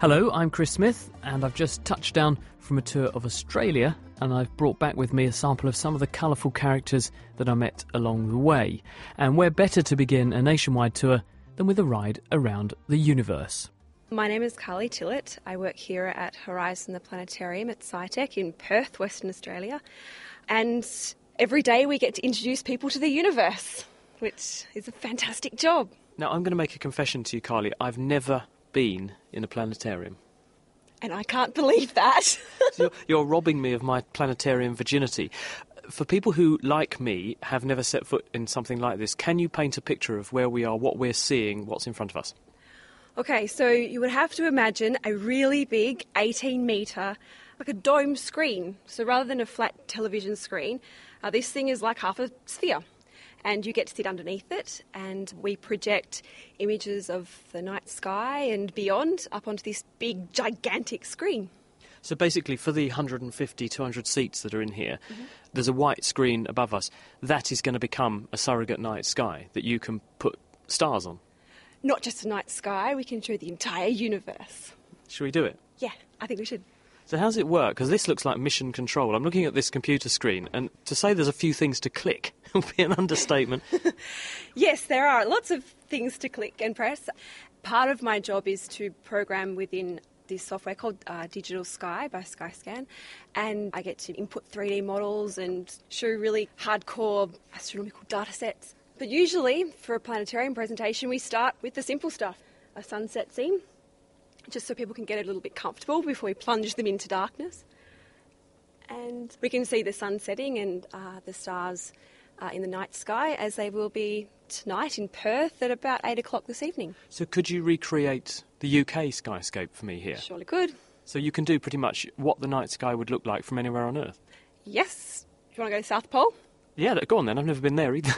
Hello, I'm Chris Smith, and I've just touched down from a tour of Australia, and I've brought back with me a sample of some of the colourful characters that I met along the way. And where better to begin a nationwide tour than with a ride around the universe. My name is Carly Tillett. I work here at Horizon the Planetarium at SciTech in Perth, Western Australia. And every day we get to introduce people to the universe, which is a fantastic job. Now, I'm going to make a confession to you, Carly. I've never been in a planetarium. And I can't believe that. So you're robbing me of my planetarium virginity. For people who, like me, have never set foot in something like this, can you paint a picture of where we are, what we're seeing, what's in front of us? Okay, so you would have to imagine a really big 18-metre, like a dome screen. So rather than a flat television screen, this thing is like half a sphere. And you get to sit underneath it, and we project images of the night sky and beyond up onto this big, gigantic screen. So basically, for the 150, 200 seats that are in here, there's a white screen above us. That is going to become a surrogate night sky that you can put stars on. Not just a night sky, we can show the entire universe. Should we do it? Yeah, I think we should. So how does it work? Because this looks like mission control. I'm looking at this computer screen, and to say there's a few things to click would be an understatement. Yes, there are lots of things to click and press. Part of my job is to program within this software called Digital Sky by Skyscan, and I get to input 3D models and show really hardcore astronomical data sets. But usually, for a planetarium presentation, we start with the simple stuff, a sunset scene, just so people can get a little bit comfortable before we plunge them into darkness. And we can see the sun setting and the stars in the night sky, as they will be tonight in Perth at about 8 o'clock this evening. So could you recreate the UK skyscape for me here? Surely could. So you can do pretty much what the night sky would look like from anywhere on Earth? Yes. Do you want to go to South Pole? Yeah, go on then. I've never been there either.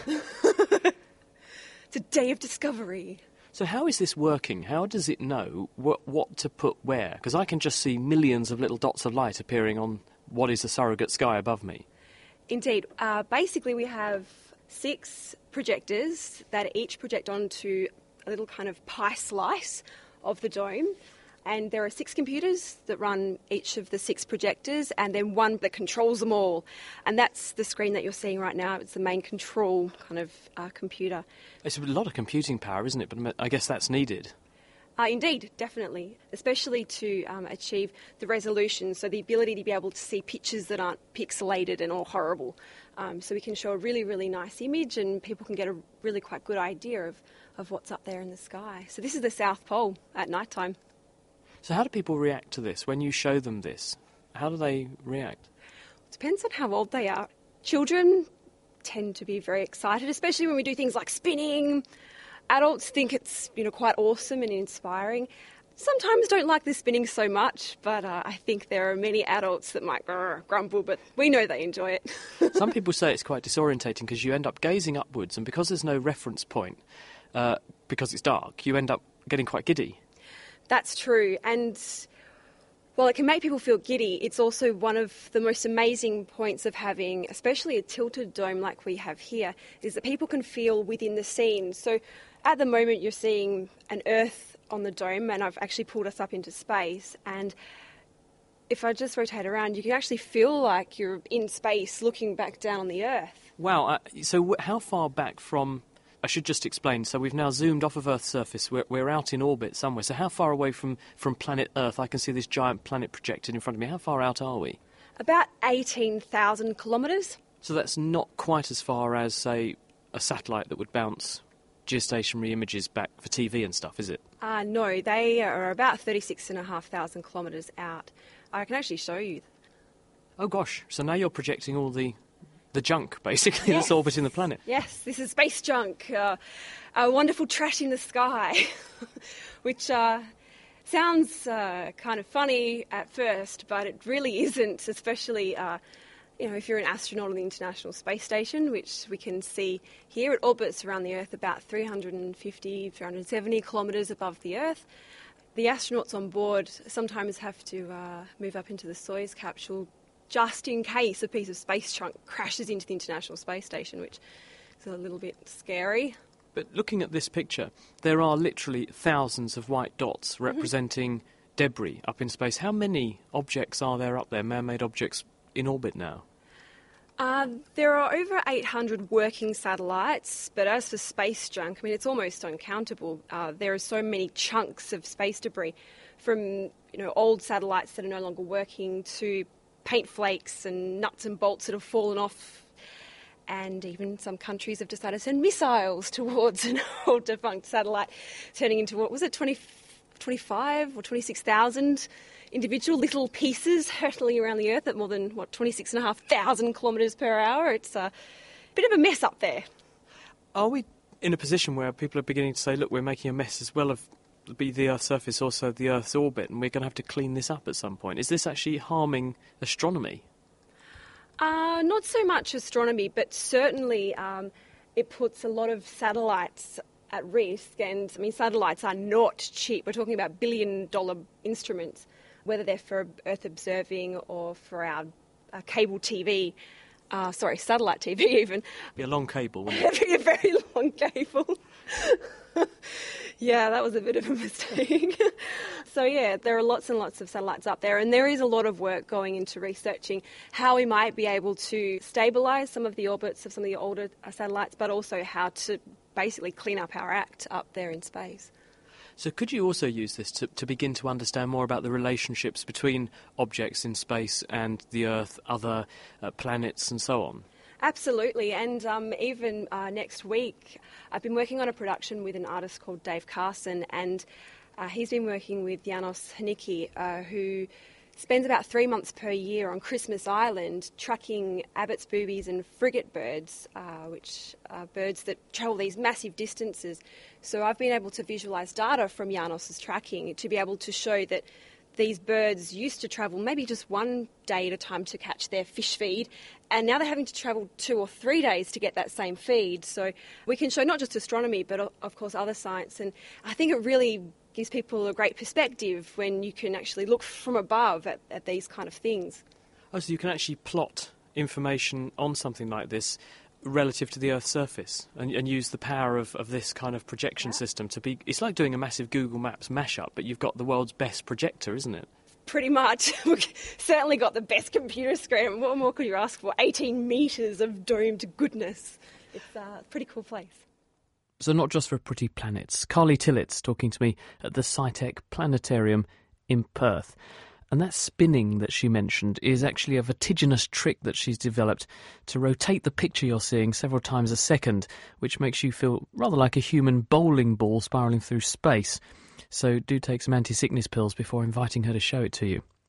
It's a day of discovery. So how is this working? How does it know what to put where? Because I can just see millions of little dots of light appearing on what is the surrogate sky above me. Indeed. Basically, we have 6 projectors that each project onto a little kind of pie slice of the dome. And there are 6 computers that run each of the 6 projectors, and then one that controls them all. And that's the screen that you're seeing right now. It's the main control kind of computer. It's a lot of computing power, isn't it? But I guess that's needed. Indeed, definitely, especially to achieve the resolution, so the ability to be able to see pictures that aren't pixelated and all horrible. So we can show a really, really nice image, and people can get a really quite good idea of what's up there in the sky. So this is the South Pole at night time. So how do people react to this? When you show them this, how do they react? It depends on how old they are. Children tend to be very excited, especially when we do things like spinning. Adults think it's quite awesome and inspiring. Sometimes don't like the spinning so much, but I think there are many adults that might grumble, but we know they enjoy it. Some people say it's quite disorientating because you end up gazing upwards, and because there's no reference point, because it's dark, you end up getting quite giddy. That's true, and while it can make people feel giddy, it's also one of the most amazing points of having, especially a tilted dome like we have here, is that people can feel within the scene. So at the moment you're seeing an Earth on the dome, and I've actually pulled us up into space, and if I just rotate around, you can actually feel like you're in space looking back down on the Earth. Wow, so how far back from... I should just explain, so we've now zoomed off of Earth's surface, we're out in orbit somewhere, so how far away from planet Earth? I can see this giant planet projected in front of me. How far out are we? About 18,000 kilometres. So that's not quite as far as, say, a satellite that would bounce geostationary images back for TV and stuff, is it? No, they are about 36,500 kilometres out. I can actually show you. Oh gosh, so now you're projecting all the junk, basically, Yes. that's orbiting the planet. Yes, this is space junk, a wonderful trash in the sky, which sounds kind of funny at first, but it really isn't, especially if you're an astronaut on the International Space Station, which we can see here. It orbits around the Earth about 350, 370 kilometres above the Earth. The astronauts on board sometimes have to move up into the Soyuz capsule just in case a piece of space junk crashes into the International Space Station, which is a little bit scary. But looking at this picture, there are literally thousands of white dots representing debris up in space. How many objects are there up there, man-made objects in orbit now? There are over 800 working satellites, but as for space junk, I mean, it's almost uncountable. There are so many chunks of space debris, from old satellites that are no longer working to paint flakes and nuts and bolts that have fallen off. And even some countries have decided to send missiles towards an old defunct satellite, turning into, 25 or 26,000 individual little pieces hurtling around the Earth at more than, 26,500 kilometres per hour. It's a bit of a mess up there. Are we in a position where people are beginning to say, look, we're making a mess as well of the Earth's surface, also the Earth's orbit, and we're going to have to clean this up at some point? Is this actually harming astronomy? Not so much astronomy, but certainly it puts a lot of satellites at risk. And I mean, satellites are not cheap. We're talking about billion-dollar instruments, whether they're for Earth observing or for our cable TV. Satellite TV even. Be a long cable, wouldn't it? It'd be a very long cable. Yeah, that was a bit of a mistake. So yeah, there are lots and lots of satellites up there, and there is a lot of work going into researching how we might be able to stabilise some of the orbits of some of the older satellites, but also how to basically clean up our act up there in space. So could you also use this to begin to understand more about the relationships between objects in space and the Earth, other planets and so on? Absolutely, and even next week I've been working on a production with an artist called Dave Carson, and he's been working with Janos Hanicki, who spends about 3 months per year on Christmas Island tracking Abbott's boobies and frigate birds, which are birds that travel these massive distances. So I've been able to visualise data from Janos's tracking to be able to show that these birds used to travel maybe just one day at a time to catch their fish feed, and now they're having to travel 2 or 3 days to get that same feed. So we can show not just astronomy, but of course other science, and I think it really gives people a great perspective when you can actually look from above at these kind of things. Oh, so you can actually plot information on something like this relative to the Earth's surface and use the power of this kind of projection system to be... It's like doing a massive Google Maps mashup, but you've got the world's best projector, isn't it? Pretty much. We've certainly got the best computer screen. What more could you ask for? 18 metres of domed goodness. It's a pretty cool place. So not just for pretty planets. Carly Tillett's talking to me at the SciTech Planetarium in Perth. And that spinning that she mentioned is actually a vertiginous trick that she's developed to rotate the picture you're seeing several times a second, which makes you feel rather like a human bowling ball spiralling through space. So do take some anti-sickness pills before inviting her to show it to you.